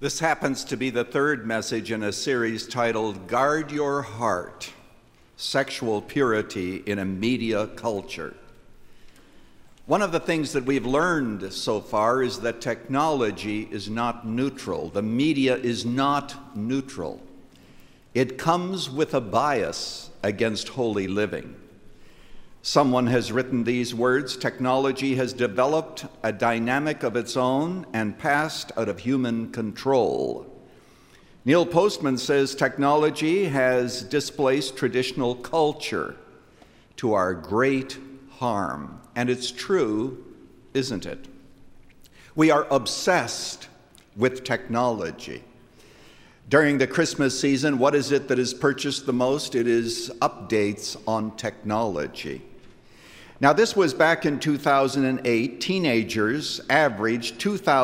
This happens to be the third message in a series titled Guard Your Heart, Sexual Purity in a Media Culture. One of the things that we've learned so far is that technology is not neutral. The media is not neutral. It comes with a bias against holy living. Someone has written these words: technology has developed a dynamic of its own and passed out of human control. Neil Postman says technology has displaced traditional culture to our great harm. And it's true, isn't it? We are obsessed with technology. During the Christmas season, what is it that is purchased the most? It is updates on technology. Now, this was back in 2008. Teenagers averaged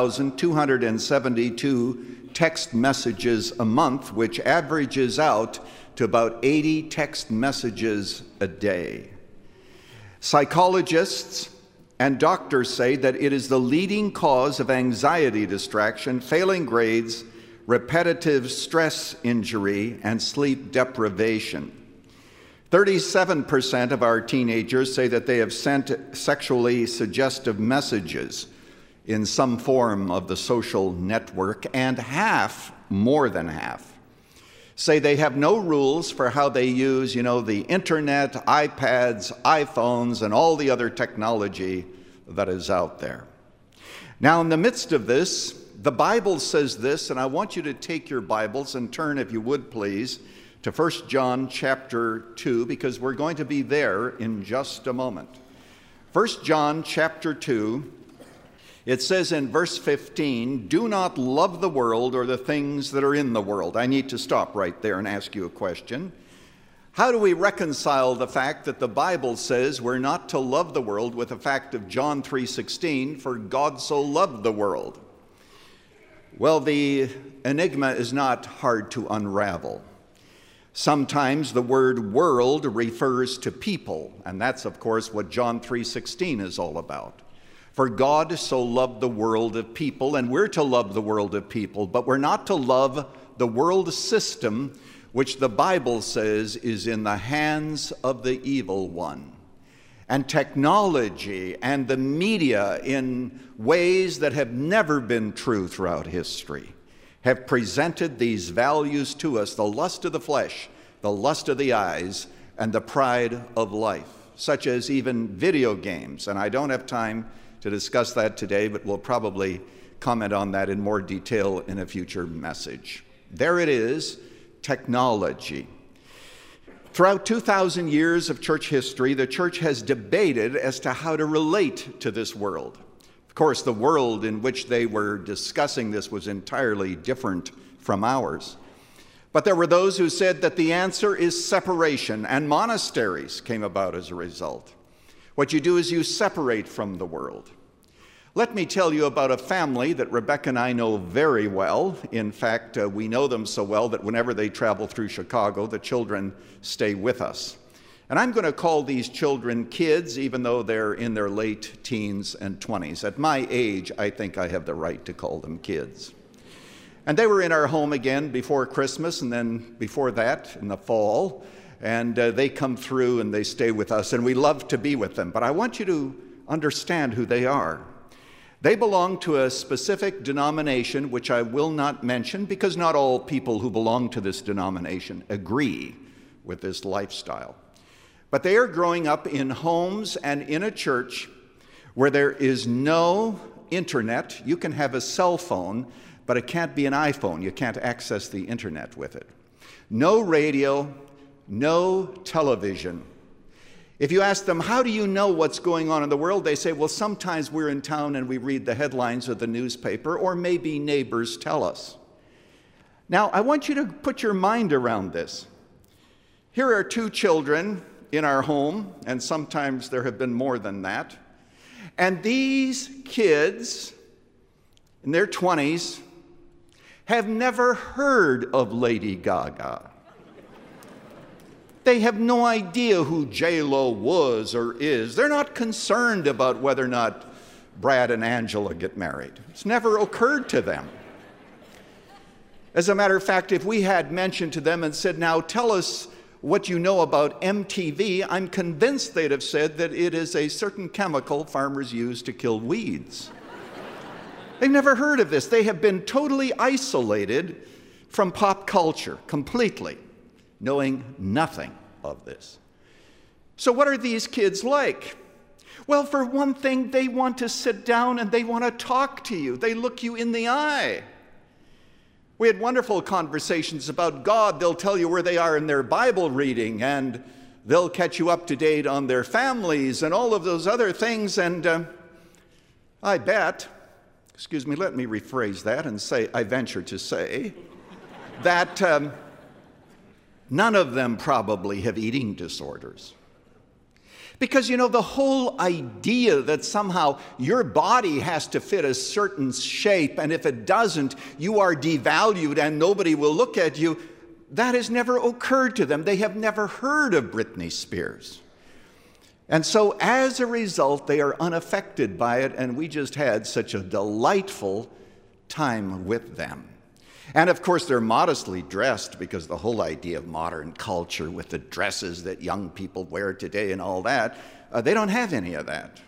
2,272 text messages a month, which averages out to about 80 text messages a day. Psychologists and doctors say that it is the leading cause of anxiety distraction, failing grades, repetitive stress injury, and sleep deprivation. 37% of our teenagers say that they have sent sexually suggestive messages in some form of the social network, and more than half, say they have no rules for how they use, the internet, iPads, iPhones, and all the other technology that is out there. Now, in the midst of this, the Bible says this, and I want you to take your Bibles and turn, if you would please, to 1 John chapter 2, because we're going to be there in just a moment. 1 John chapter 2, it says in verse 15, "Do not love the world or the things that are in the world." I need to stop right there and ask you a question. How do we reconcile the fact that the Bible says we're not to love the world with the fact of John 3:16, "For God so loved the world"? Well, the enigma is not hard to unravel. Sometimes the word world refers to people, and that's, of course, what John 3:16 is all about. For God so loved the world of people, and we're to love the world of people, but we're not to love the world system, which the Bible says is in the hands of the evil one. And technology and the media, in ways that have never been true throughout history, have presented these values to us: the lust of the flesh, the lust of the eyes, and the pride of life, such as even video games. And I don't have time to discuss that today, but we'll probably comment on that in more detail in a future message. There it is, technology. Throughout 2,000 years of church history, the church has debated as to how to relate to this world. Of course, the world in which they were discussing this was entirely different from ours. But there were those who said that the answer is separation, and monasteries came about as a result. What you do is you separate from the world. Let me tell you about a family that Rebecca and I know very well. In fact, we know them so well that whenever they travel through Chicago, the children stay with us. And I'm going to call these children kids, even though they're in their late teens and 20s. At my age, I think I have the right to call them kids. And they were in our home again before Christmas, and then before that in the fall. And they come through and they stay with us, and we love to be with them. But I want you to understand who they are. They belong to a specific denomination, which I will not mention, because not all people who belong to this denomination agree with this lifestyle. But they are growing up in homes and in a church where there is no internet. You can have a cell phone, but it can't be an iPhone. You can't access the internet with it. No radio, no television. If you ask them, how do you know what's going on in the world? They say, well, sometimes we're in town and we read the headlines of the newspaper, or maybe neighbors tell us. Now, I want you to put your mind around this. Here are two children in our home, and sometimes there have been more than that. And these kids, in their 20s, have never heard of Lady Gaga. They have no idea who J-Lo was or is. They're not concerned about whether or not Brad and Angela get married. It's never occurred to them. As a matter of fact, if we had mentioned to them and said, now tell us what you know about MTV, I'm convinced they'd have said that it is a certain chemical farmers use to kill weeds. They've never heard of this. They have been totally isolated from pop culture, completely, knowing nothing of this. So what are these kids like? Well, for one thing, they want to sit down and they want to talk to you. They look you in the eye. We had wonderful conversations about God. They'll tell you where they are in their Bible reading, and they'll catch you up to date on their families and all of those other things. And I bet, excuse me, let me rephrase that and say, I venture to say, that none of them probably have eating disorders. Because, you know, the whole idea that somehow your body has to fit a certain shape, and if it doesn't, you are devalued and nobody will look at you, that has never occurred to them. They have never heard of Britney Spears. And so as a result, they are unaffected by it, and we just had such a delightful time with them. And of course, they're modestly dressed, because the whole idea of modern culture with the dresses that young people wear today and all that, they don't have any of that.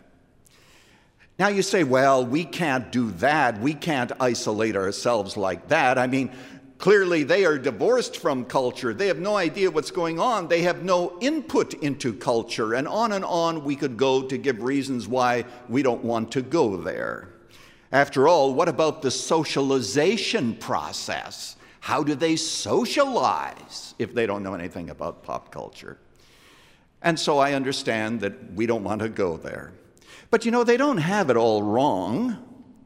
Now you say, well, we can't do that. We can't isolate ourselves like that. I mean, clearly they are divorced from culture. They have no idea what's going on. They have no input into culture. And on we could go to give reasons why we don't want to go there. After all, what about the socialization process? How do they socialize if they don't know anything about pop culture? And so I understand that we don't want to go there. But you know, they don't have it all wrong.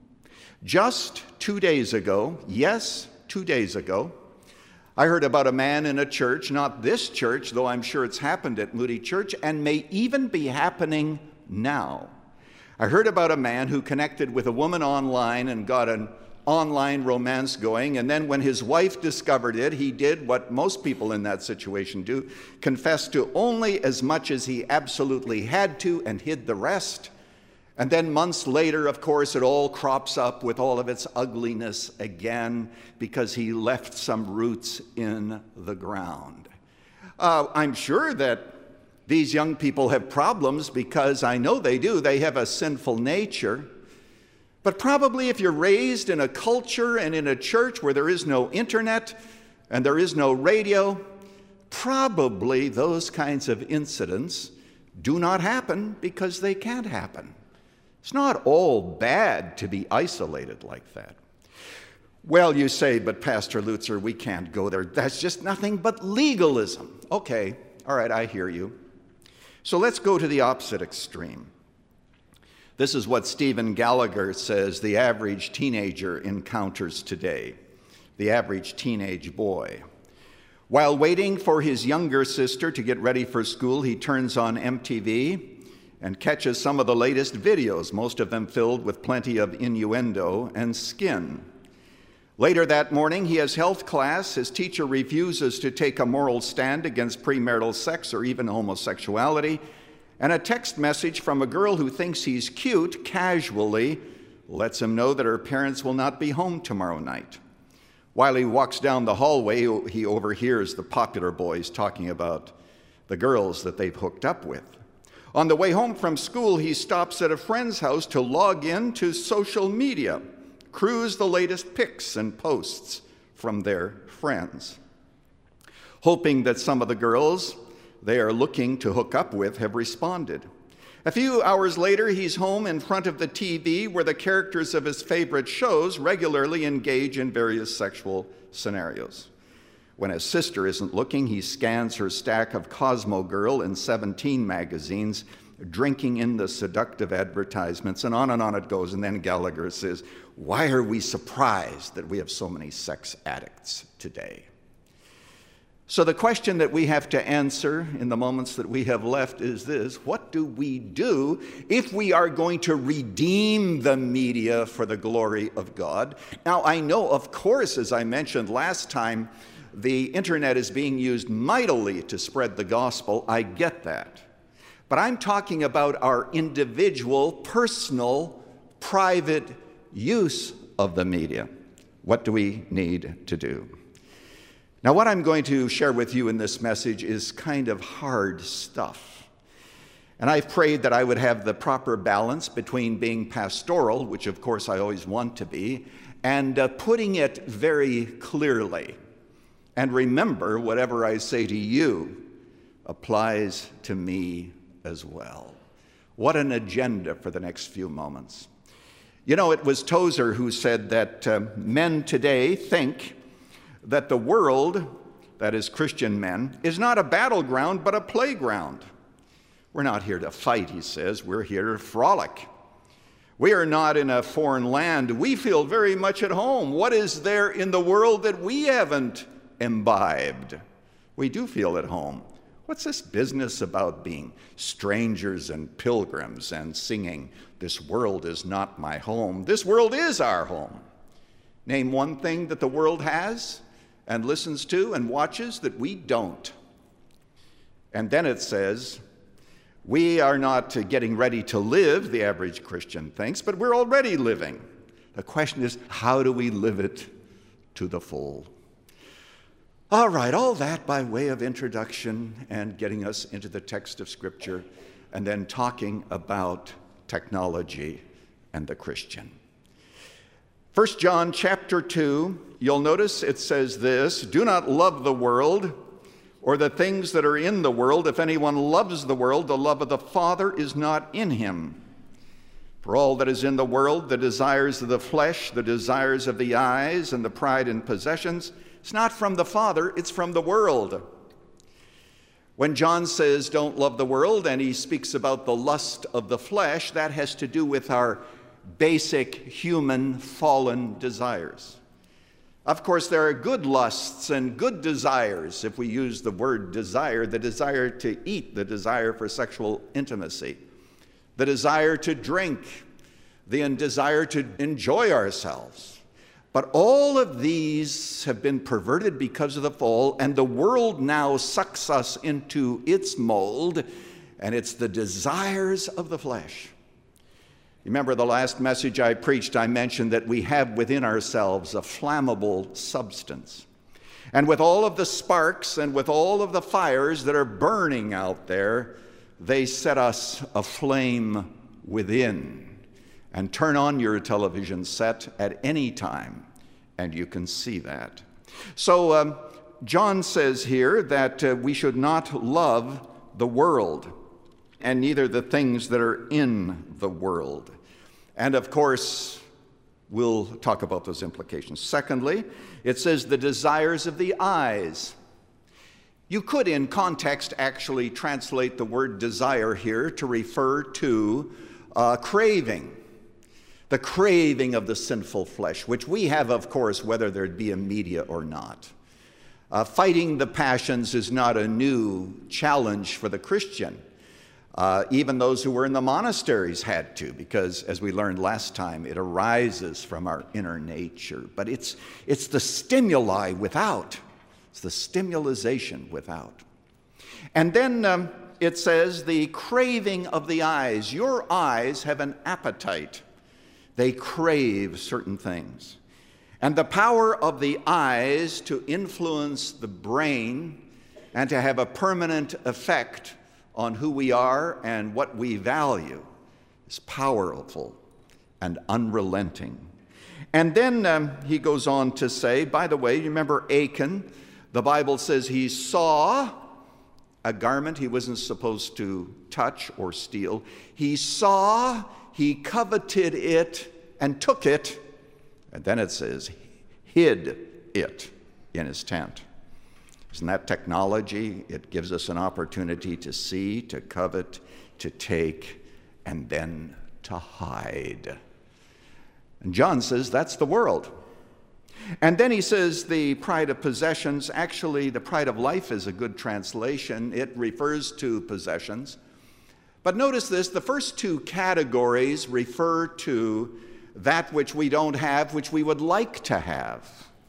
Just 2 days ago, yes, 2 days ago, I heard about a man in a church, not this church, though I'm sure it's happened at Moody Church, and may even be happening now. I heard about a man who connected with a woman online and got an online romance going, and then when his wife discovered it, he did what most people in that situation do, confessed to only as much as he absolutely had to and hid the rest. And then months later, of course, it all crops up with all of its ugliness again because he left some roots in the ground. I'm sure that these young people have problems, because I know they do. They have a sinful nature. But probably if you're raised in a culture and in a church where there is no internet and there is no radio, probably those kinds of incidents do not happen because they can't happen. It's not all bad to be isolated like that. Well, you say, but Pastor Lutzer, we can't go there. That's just nothing but legalism. Okay, all right, I hear you. So let's go to the opposite extreme. This is what Stephen Gallagher says the average teenager encounters today, the average teenage boy. While waiting for his younger sister to get ready for school, he turns on MTV and catches some of the latest videos, most of them filled with plenty of innuendo and skin. Later that morning, he has health class. His teacher refuses to take a moral stand against premarital sex or even homosexuality. And a text message from a girl who thinks he's cute casually lets him know that her parents will not be home tomorrow night. While he walks down the hallway, he overhears the popular boys talking about the girls that they've hooked up with. On the way home from school, he stops at a friend's house to log in to social media, cruise the latest pics and posts from their friends, hoping that some of the girls they are looking to hook up with have responded. A few hours later, he's home in front of the TV where the characters of his favorite shows regularly engage in various sexual scenarios. When his sister isn't looking, he scans her stack of Cosmo Girl and 17 magazines, drinking in the seductive advertisements, and on it goes. And then Gallagher says, why are we surprised that we have so many sex addicts today? So the question that we have to answer in the moments that we have left is this: what do we do if we are going to redeem the media for the glory of God? Now, I know, of course, as I mentioned last time, the internet is being used mightily to spread the gospel. I get that. But I'm talking about our individual, personal, private use of the media. What do we need to do? Now, what I'm going to share with you in this message is kind of hard stuff. And I've prayed that I would have the proper balance between being pastoral, which of course I always want to be, and putting it very clearly. And remember, whatever I say to you applies to me as well. What an agenda for the next few moments. You know, it was Tozer who said that men today think that the world, that is Christian men, is not a battleground but a playground. We're not here to fight, he says. We're here to frolic. We are not in a foreign land. We feel very much at home. What is there in the world that we haven't imbibed? We do feel at home. What's this business about being strangers and pilgrims and singing, "This world is not my home"? This world is our home. Name one thing that the world has and listens to and watches that we don't. And then it says, we are not getting ready to live, the average Christian thinks, but we're already living. The question is, how do we live it to the full? All right, all that by way of introduction and getting us into the text of Scripture and then talking about technology and the Christian. 1 John chapter 2, you'll notice it says this, "Do not love the world or the things that are in the world. If anyone loves the world, the love of the Father is not in him. For all that is in the world, the desires of the flesh, the desires of the eyes, and the pride in possessions, it's not from the Father, it's from the world." When John says don't love the world and he speaks about the lust of the flesh, that has to do with our basic human fallen desires. Of course, there are good lusts and good desires. If we use the word desire, the desire to eat, the desire for sexual intimacy, the desire to drink, the desire to enjoy ourselves. But all of these have been perverted because of the fall, and the world now sucks us into its mold, and it's the desires of the flesh. Remember the last message I preached, I mentioned that we have within ourselves a flammable substance. And with all of the sparks and with all of the fires that are burning out there, they set us aflame within. And turn on your television set at any time, and you can see that. So John says here that we should not love the world, and neither the things that are in the world. And of course, we'll talk about those implications. Secondly, it says the desires of the eyes. You could, in context, actually translate the word desire here to refer to craving. The craving of the sinful flesh, which we have, of course, whether there be a media or not. Fighting the passions is not a new challenge for the Christian. Even those who were in the monasteries had to, because as we learned last time, it arises from our inner nature. But it's the stimuli without. It's the stimulation without. And then it says the craving of the eyes. Your eyes have an appetite. They crave certain things. And the power of the eyes to influence the brain and to have a permanent effect on who we are and what we value is powerful and unrelenting. And then he goes on to say, by the way, you remember Achan? The Bible says he saw a garment he wasn't supposed to touch or steal. He saw, he coveted it and took it, and then it says hid it in his tent. Isn't that technology? It gives us an opportunity to see, to covet, to take, and then to hide. And John says that's the world. And then he says the pride of possessions. Actually, the pride of life is a good translation. It refers to possessions. But notice this, the first two categories refer to that which we don't have, which we would like to have.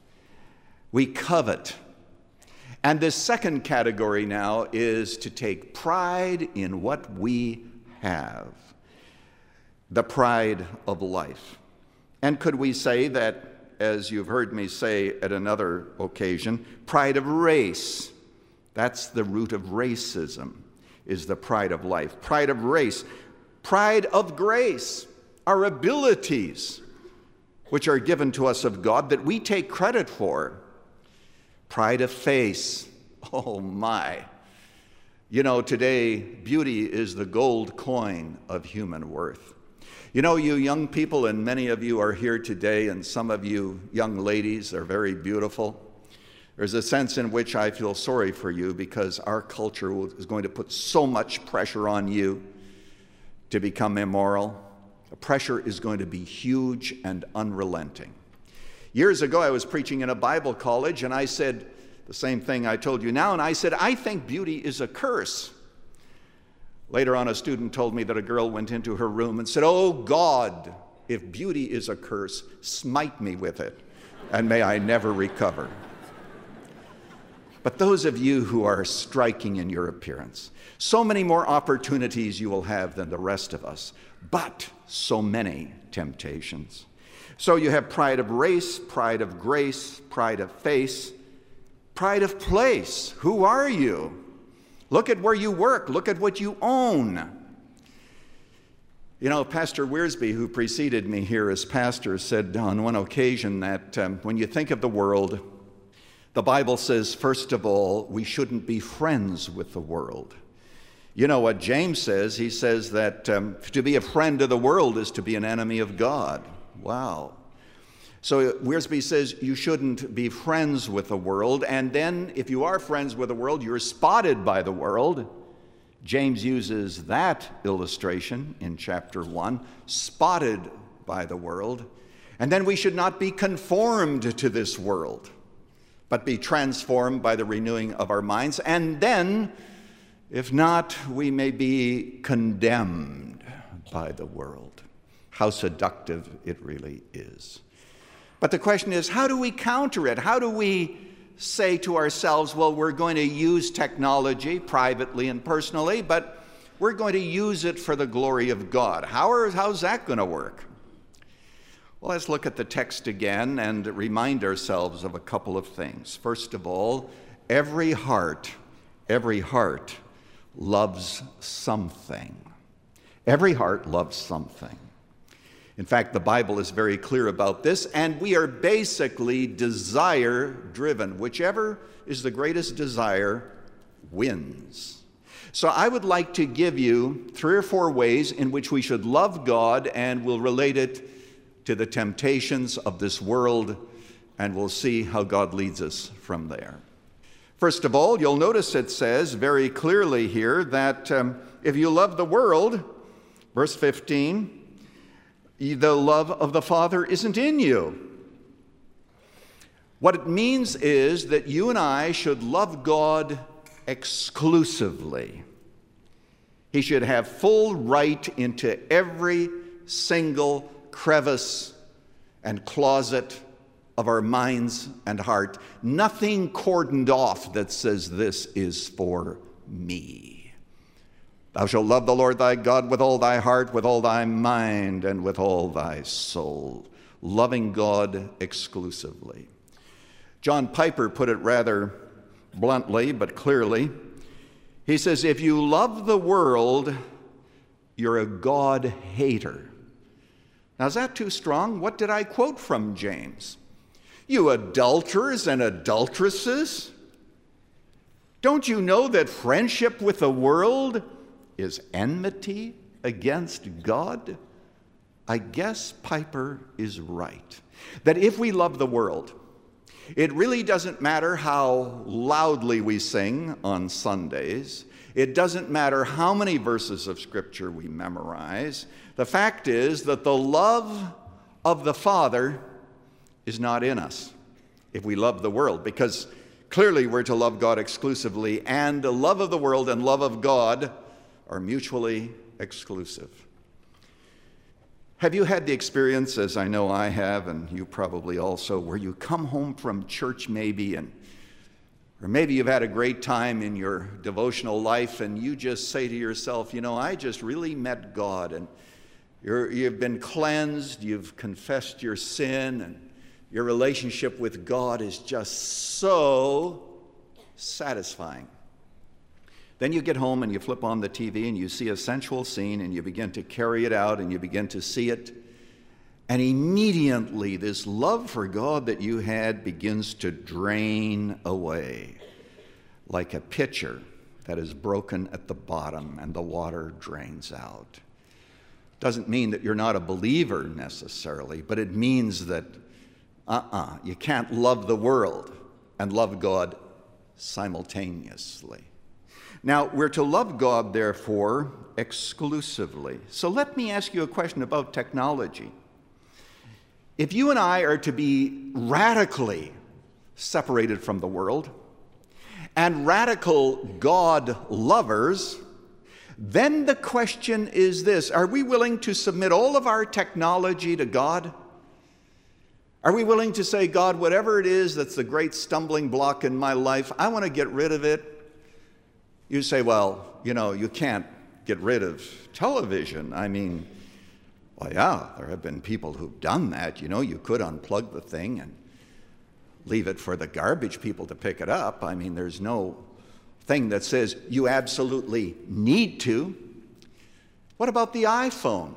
We covet. And this second category now is to take pride in what we have, the pride of life. And could we say that as you've heard me say at another occasion, pride of race. That's the root of racism, is the pride of life. Pride of race. Pride of grace, our abilities, which are given to us of God that we take credit for. Pride of face. Oh my. You know, today, beauty is the gold coin of human worth. You know, you young people, and many of you are here today, and some of you young ladies are very beautiful. There's a sense in which I feel sorry for you because our culture is going to put so much pressure on you to become immoral. The pressure is going to be huge and unrelenting. Years ago, I was preaching in a Bible college, and I said the same thing I told you now, and I said, I think beauty is a curse. Later on, a student told me that a girl went into her room and said, "Oh God, if beauty is a curse, smite me with it, and may I never recover." But those of you who are striking in your appearance, so many more opportunities you will have than the rest of us, but so many temptations. So you have pride of race, pride of grace, pride of face, pride of place. Who are you? Look at where you work. Look at what you own. You know, Pastor Wiersbe, who preceded me here as pastor, said on one occasion that when you think of the world, the Bible says, first of all, we shouldn't be friends with the world. You know what James says? He says that to be a friend of the world is to be an enemy of God. Wow. So Wiersbe says you shouldn't be friends with the world, and then if you are friends with the world, you're spotted by the world. James uses that illustration in chapter 1, spotted by the world. And then we should not be conformed to this world, but be transformed by the renewing of our minds. And then, if not, we may be condemned by the world. How seductive it really is. But the question is, how do we counter it? How do we say to ourselves, well, we're going to use technology privately and personally, but we're going to use it for the glory of God? How's that going to work? Well, let's look at the text again and remind ourselves of a couple of things. First of all, every heart loves something. Every heart loves something. In fact, the Bible is very clear about this, and we are basically desire-driven. Whichever is the greatest desire wins. So I would like to give you 3 or 4 ways in which we should love God, and we'll relate it to the temptations of this world, and we'll see how God leads us from there. First of all, you'll notice it says very clearly here that if you love the world, verse 15, the love of the Father isn't in you. What it means is that you and I should love God exclusively. He should have full right into every single crevice and closet of our minds and heart. Nothing cordoned off that says this is for me. Thou shalt love the Lord thy God with all thy heart, with all thy mind, and with all thy soul. Loving God exclusively. John Piper put it rather bluntly but clearly. He says, if you love the world, you're a God hater. Now, is that too strong? What did I quote from James? You adulterers and adulteresses, don't you know that friendship with the world is enmity against God? I guess Piper is right. That if we love the world, it really doesn't matter how loudly we sing on Sundays. It doesn't matter how many verses of Scripture we memorize. The fact is that the love of the Father is not in us if we love the world, because clearly we're to love God exclusively, and the love of the world and love of God are mutually exclusive. Have you had the experience, as I know I have, and you probably also, where you come home from church maybe, or maybe you've had a great time in your devotional life, and you just say to yourself, you know, I just really met God, and you've been cleansed, you've confessed your sin, and Your relationship with God is just so satisfying. Then you get home and you flip on the TV and you see a sensual scene and you begin to carry it out and you begin to see it. And immediately this love for God that you had begins to drain away like a pitcher that is broken at the bottom and the water drains out. Doesn't mean that you're not a believer necessarily, but it means that you can't love the world and love God simultaneously. Now, we're to love God, therefore, exclusively. So let me ask you a question about technology. If you and I are to be radically separated from the world and radical God lovers, then the question is this: are we willing to submit all of our technology to God? Are we willing to say, God, whatever it is that's the great stumbling block in my life, I want to get rid of it? You say, well, you can't get rid of television. I mean, well, yeah, there have been people who've done that. You could unplug the thing and leave it for the garbage people to pick it up. I mean, there's no thing that says you absolutely need to. What about the iPhone?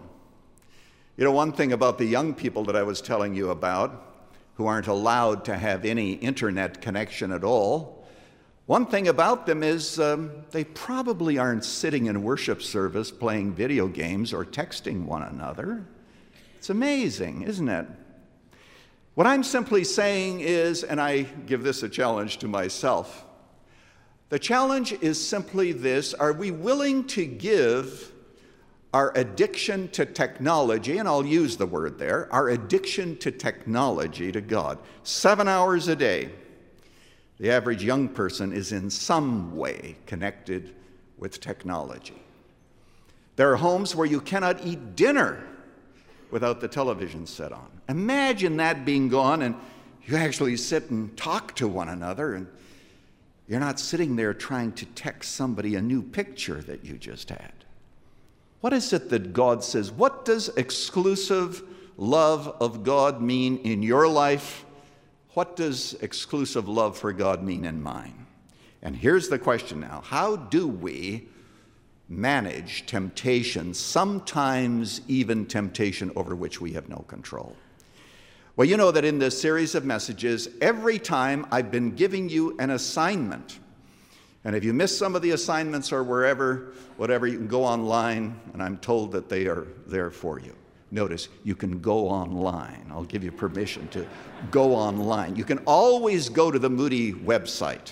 One thing about the young people that I was telling you about, who aren't allowed to have any internet connection at all, one thing about them is they probably aren't sitting in worship service playing video games or texting one another. It's amazing, isn't it? What I'm simply saying is, and I give this a challenge to myself, the challenge is simply this: are we willing to give our addiction to technology, and I'll use the word there, our addiction to technology to God? 7 hours a day. The average young person is in some way connected with technology. There are homes where you cannot eat dinner without the television set on. Imagine that being gone and you actually sit and talk to one another, and you're not sitting there trying to text somebody a new picture that you just had. What is it that God says? What does exclusive love of God mean in your life? What does exclusive love for God mean in mine? And here's the question now: how do we manage temptation, sometimes even temptation over which we have no control? Well, you know that in this series of messages, every time I've been giving you an assignment. And if you miss some of the assignments or whatever, you can go online, and I'm told that they are there for you. Notice, you can go online. I'll give you permission to go online. You can always go to the Moody website.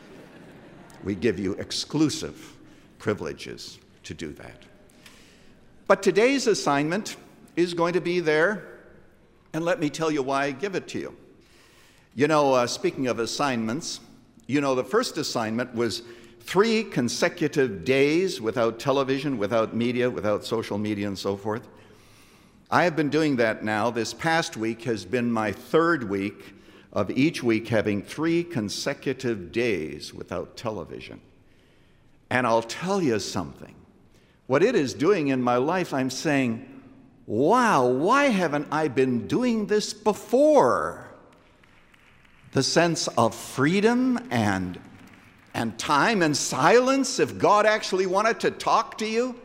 We give you exclusive privileges to do that. But today's assignment is going to be there, and let me tell you why I give it to you. Speaking of assignments, the first assignment was 3 consecutive days without television, without media, without social media, and so forth. I have been doing that now. This past week has been my 3rd week of each week having 3 consecutive days without television. And I'll tell you something. What it is doing in my life, I'm saying, wow, why haven't I been doing this before? The sense of freedom and time and silence. If God actually wanted to talk to you,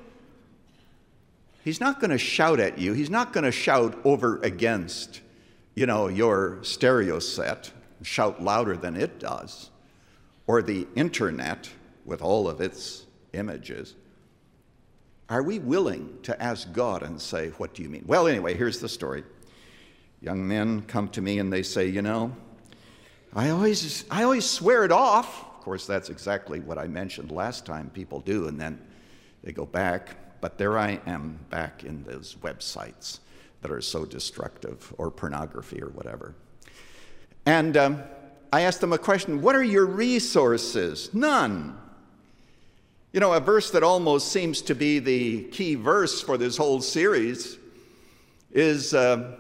He's not going to shout at you. He's not going to shout over against, your stereo set, shout louder than it does, or the internet with all of its images. Are we willing to ask God and say, what do you mean? Well, anyway, here's the story. Young men come to me and they say, I always swear it off. Of course, that's exactly what I mentioned last time people do, and then they go back. But there I am back in those websites that are so destructive, or pornography or whatever. And I asked them a question: what are your resources? None. A verse that almost seems to be the key verse for this whole series is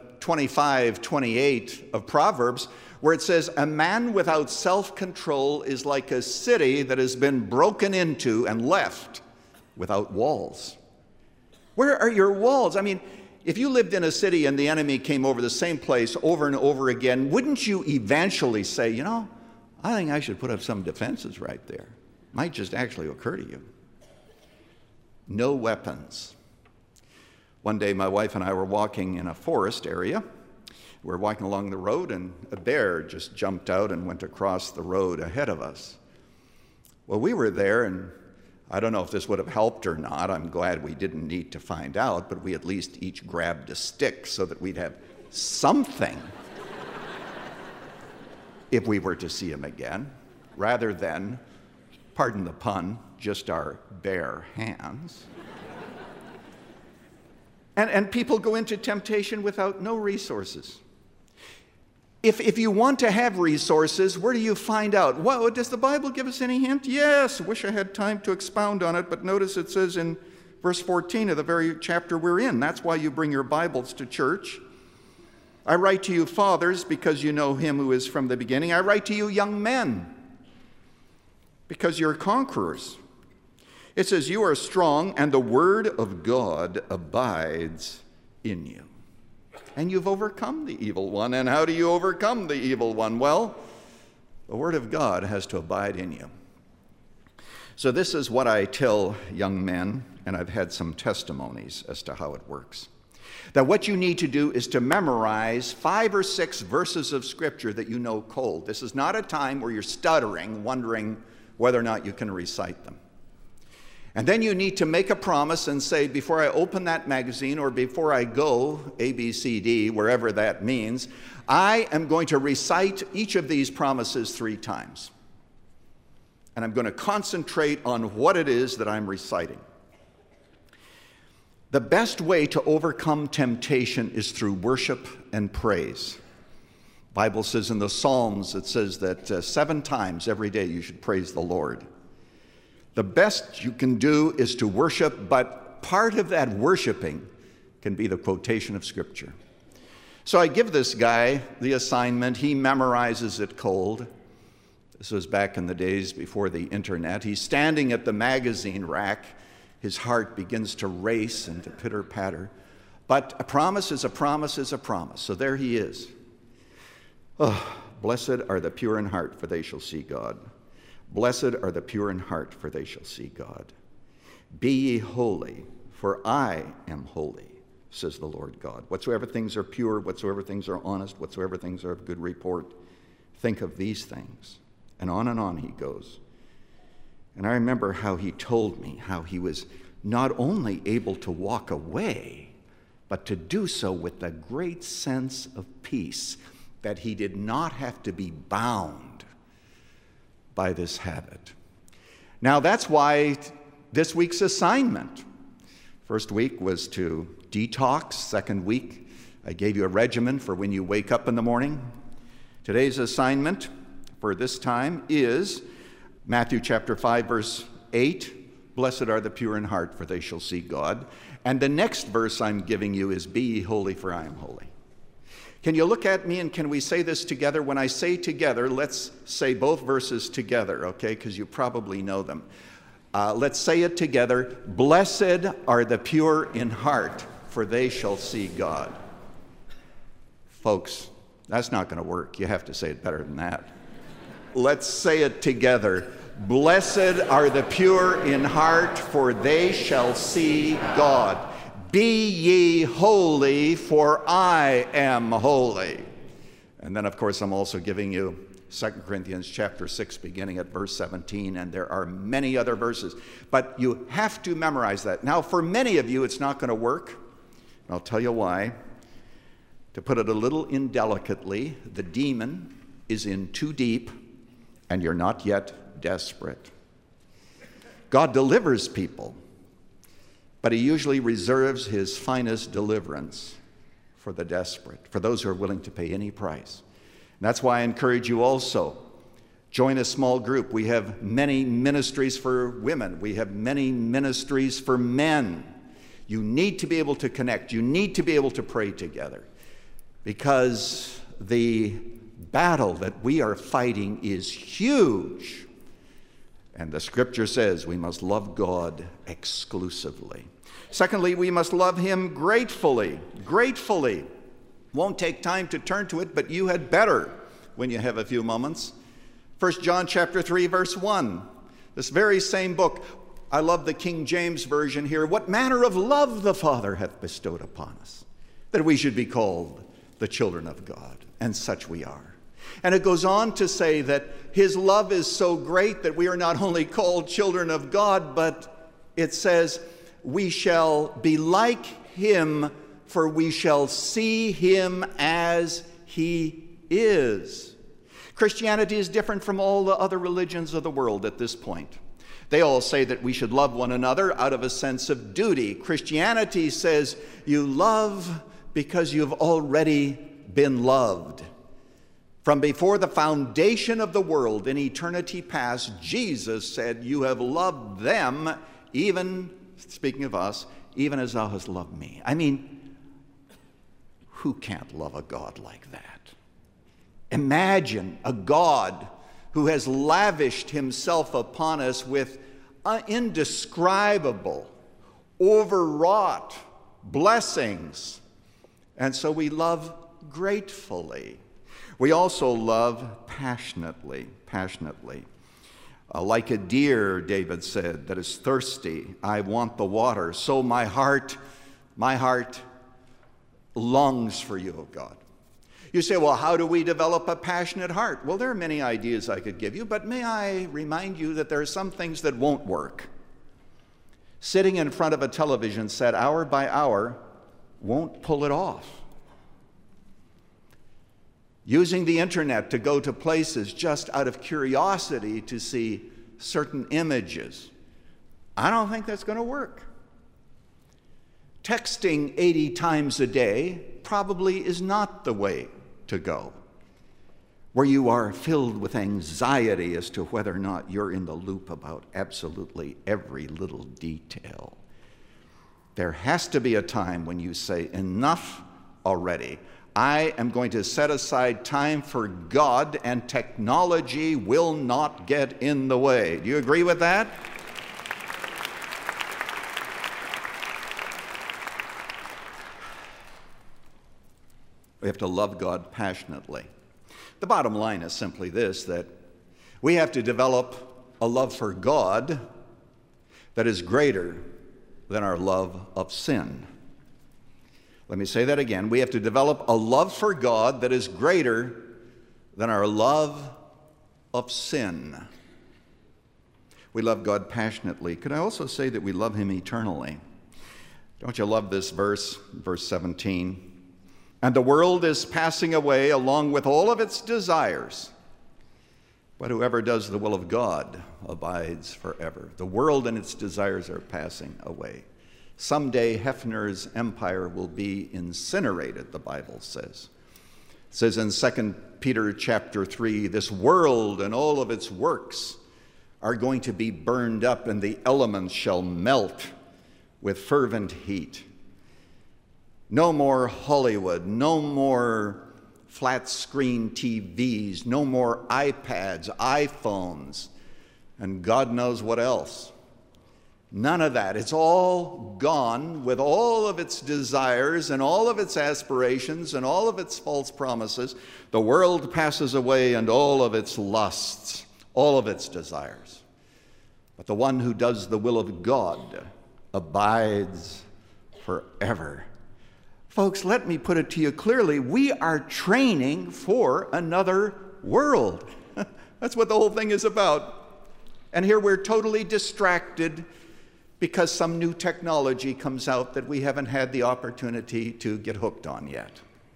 25:28 of Proverbs, where it says, a man without self-control is like a city that has been broken into and left without walls. Where are your walls? I mean, if you lived in a city and the enemy came over the same place over and over again, wouldn't you eventually say, you know, I think I should put up some defenses right there? Might just actually occur to you. No weapons. One day my wife and I were walking in a forest area. We were walking along the road and a bear just jumped out and went across the road ahead of us. Well, we were there, and I don't know if this would have helped or not. I'm glad we didn't need to find out, but we at least each grabbed a stick so that we'd have something if we were to see him again, rather than, pardon the pun, just our bare hands. And people go into temptation without no resources. If you want to have resources, where do you find out? Well, does the Bible give us any hint? Yes. Wish I had time to expound on it, but notice it says in verse 14 of the very chapter we're in. That's why you bring your Bibles to church. I write to you, fathers, because you know him who is from the beginning. I write to you, young men, because you're conquerors. It says, you are strong, and the word of God abides in you. And you've overcome the evil one. And how do you overcome the evil one? Well, the word of God has to abide in you. So this is what I tell young men, and I've had some testimonies as to how it works. That what you need to do is to memorize 5 or 6 verses of Scripture that you know cold. This is not a time where you're stuttering, wondering whether or not you can recite them. And then you need to make a promise and say, before I open that magazine or before I go, A, B, C, D, wherever that means, I am going to recite each of these promises 3 times. And I'm going to concentrate on what it is that I'm reciting. The best way to overcome temptation is through worship and praise. The Bible says in the Psalms, it says that 7 times every day you should praise the Lord. The best you can do is to worship, but part of that worshiping can be the quotation of Scripture. So I give this guy the assignment. He memorizes it cold. This was back in the days before the internet. He's standing at the magazine rack. His heart begins to race and to pitter-patter. But a promise is a promise is a promise. So there he is. Oh, blessed are the pure in heart, for they shall see God. Blessed are the pure in heart, for they shall see God. Be ye holy, for I am holy, says the Lord God. Whatsoever things are pure, whatsoever things are honest, whatsoever things are of good report, think of these things. And on he goes. And I remember how he told me how he was not only able to walk away, but to do so with a great sense of peace, that he did not have to be bound by this habit. Now that's why this week's assignment. First week was to detox. Second week, I gave you a regimen for when you wake up in the morning. Today's assignment for this time is Matthew chapter 5, verse 8. Blessed are the pure in heart, for they shall see God. And the next verse I'm giving you is, be ye holy, for I am holy. Can you look at me and can we say this together? When I say together, let's say both verses together, okay? Because you probably know them. Let's say it together. Blessed are the pure in heart, for they shall see God. Folks, that's not going to work. You have to say it better than that. Let's say it together. Blessed are the pure in heart, for they shall see God. Be ye holy, for I am holy. And then, of course, I'm also giving you 2 Corinthians chapter 6, beginning at verse 17, and there are many other verses. But you have to memorize that. Now, for many of you, it's not going to work. And I'll tell you why. To put it a little indelicately, the demon is in too deep, and you're not yet desperate. God delivers people, but he usually reserves his finest deliverance for the desperate, for those who are willing to pay any price. And that's why I encourage you also, join a small group. We have many ministries for women. We have many ministries for men. You need to be able to connect. You need to be able to pray together, because the battle that we are fighting is huge. And the scripture says we must love God exclusively. Secondly, we must love him gratefully. Gratefully. Won't take time to turn to it, but you had better when you have a few moments. 1 John chapter 3, verse 1. This very same book. I love the King James Version here. What manner of love the Father hath bestowed upon us, that we should be called the children of God. And such we are. And it goes on to say that his love is so great that we are not only called children of God, but it says we shall be like him, for we shall see him as he is. Christianity is different from all the other religions of the world at this point. They all say that we should love one another out of a sense of duty. Christianity says you love because you've already been loved. From before the foundation of the world in eternity past, Jesus said, you have loved them, even, speaking of us, even as thou hast loved me. I mean, who can't love a God like that? Imagine a God who has lavished himself upon us with indescribable, overwrought blessings. And so we love gratefully. We also love passionately. Like a deer, David said, that is thirsty, I want the water. So my heart longs for you, O God. You say, well, how do we develop a passionate heart? Well, there are many ideas I could give you, but may I remind you that there are some things that won't work. Sitting in front of a television set hour by hour won't pull it off. Using the internet to go to places just out of curiosity to see certain images, I don't think that's going to work. Texting 80 times a day probably is not the way to go, where you are filled with anxiety as to whether or not you're in the loop about absolutely every little detail. There has to be a time when you say, enough already. I am going to set aside time for God, and technology will not get in the way. Do you agree with that? We have to love God passionately. The bottom line is simply this, that we have to develop a love for God that is greater than our love of sin. Let me say that again. We have to develop a love for God that is greater than our love of sin. We love God passionately. Could I also say that we love him eternally? Don't you love this verse, verse 17? And the world is passing away along with all of its desires, but whoever does the will of God abides forever. The world and its desires are passing away. Someday Hefner's empire will be incinerated, the Bible says. It says in 2 Peter chapter 3, this world and all of its works are going to be burned up, and the elements shall melt with fervent heat. No more Hollywood, no more flat screen TVs, no more iPads, iPhones, and God knows what else. None of that. It's all gone with all of its desires and all of its aspirations and all of its false promises. The world passes away and all of its lusts, all of its desires. But the one who does the will of God abides forever. Folks, let me put it to you clearly. We are training for another world. That's what the whole thing is about. And here we're totally distracted because some new technology comes out that we haven't had the opportunity to get hooked on yet.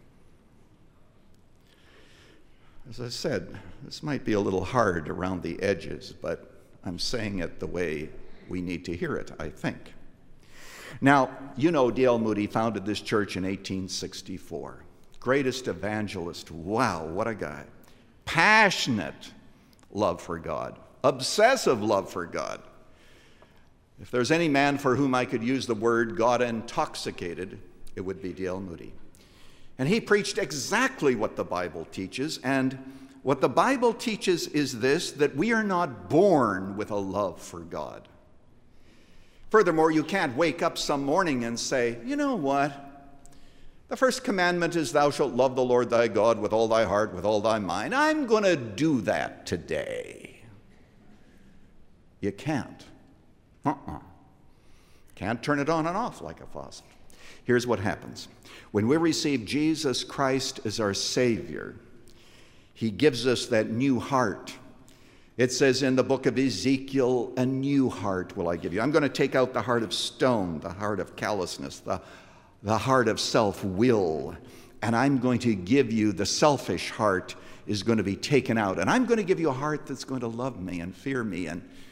As I said, this might be a little hard around the edges, but I'm saying it the way we need to hear it, I think. Now, you know D.L. Moody founded this church in 1864. Greatest evangelist. Wow, what a guy. Passionate love for God. Obsessive love for God. If there's any man for whom I could use the word God intoxicated, it would be D.L. Moody. And he preached exactly what the Bible teaches, and What the Bible teaches is this, that we are not born with a love for God. Furthermore, you can't wake up some morning and say, you know what? The first commandment is thou shalt love the Lord thy God with all thy heart, with all thy mind. I'm going to do that today. You can't. Can't turn it on and off like a faucet. Here's what happens. When we receive Jesus Christ as our Savior, he gives us that new heart. It says in the book of Ezekiel, a new heart will I give you. I'm going to take out the heart of stone, the heart of callousness, the heart of self-will, and I'm going to give you, the selfish heart is going to be taken out, and I'm going to give you a heart that's going to love me and fear me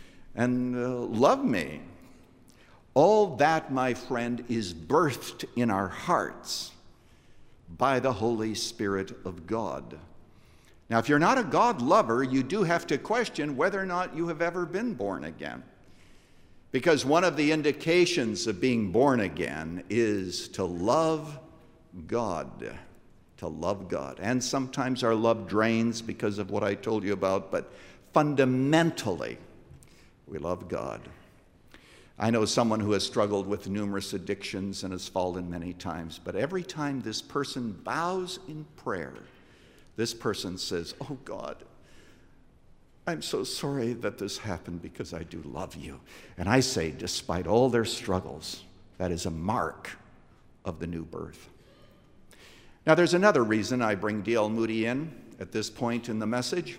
and love me. All that, my friend, is birthed in our hearts by the Holy Spirit of God. Now, if you're not a God lover, you do have to question whether or not you have ever been born again. Because one of the indications of being born again is to love God. To love God. And sometimes our love drains because of what I told you about, but fundamentally, we love God. I know someone who has struggled with numerous addictions and has fallen many times, but every time this person bows in prayer, this person says, oh God, I'm so sorry that this happened because I do love you. And I say, despite all their struggles, that is a mark of the new birth. Now there's another reason I bring D.L. Moody in at this point in the message.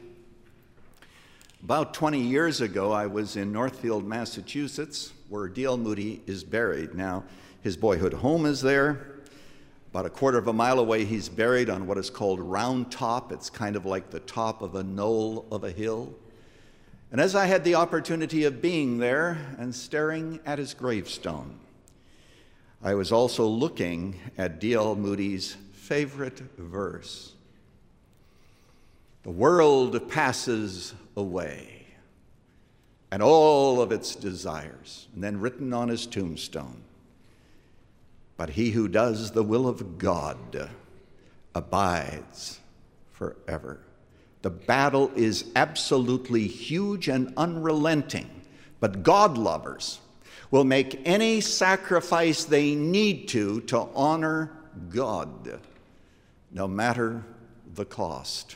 About 20 years ago, I was in Northfield, Massachusetts, where D.L. Moody is buried. Now, his boyhood home is there. About a quarter of a mile away, he's buried on what is called Round Top. It's kind of like the top of a knoll of a hill. And as I had the opportunity of being there and staring at his gravestone, I was also looking at D.L. Moody's favorite verse. The world passes away, and all of its desires, and then written on his tombstone, but he who does the will of God abides forever. The battle is absolutely huge and unrelenting, but God lovers will make any sacrifice they need to honor God, no matter the cost.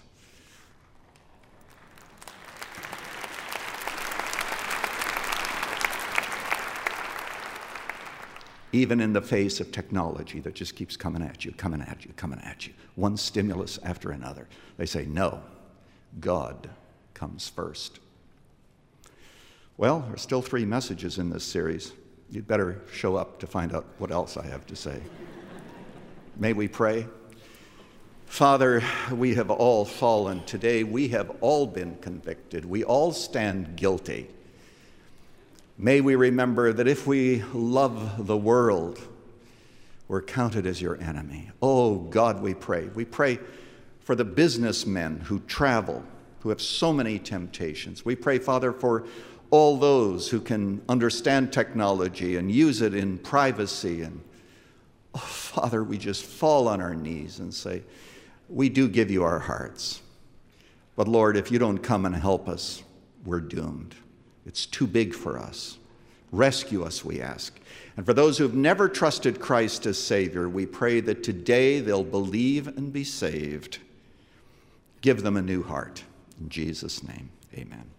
Even in the face of technology that just keeps coming at you, coming at you, coming at you. One stimulus after another. They say, no, God comes first. Well, there's still 3 messages in this series. You'd better show up to find out what else I have to say. May we pray? Father, we have all fallen today. We have all been convicted. We all stand guilty. May we remember that if we love the world, we're counted as your enemy. Oh, God, we pray. We pray for the businessmen who travel, who have so many temptations. We pray, Father, for all those who can understand technology and use it in privacy. And, oh, Father, we just fall on our knees and say, we do give you our hearts. But, Lord, if you don't come and help us, we're doomed. It's too big for us. Rescue us, we ask. And for those who have never trusted Christ as Savior, we pray that today they'll believe and be saved. Give them a new heart. In Jesus' name, amen.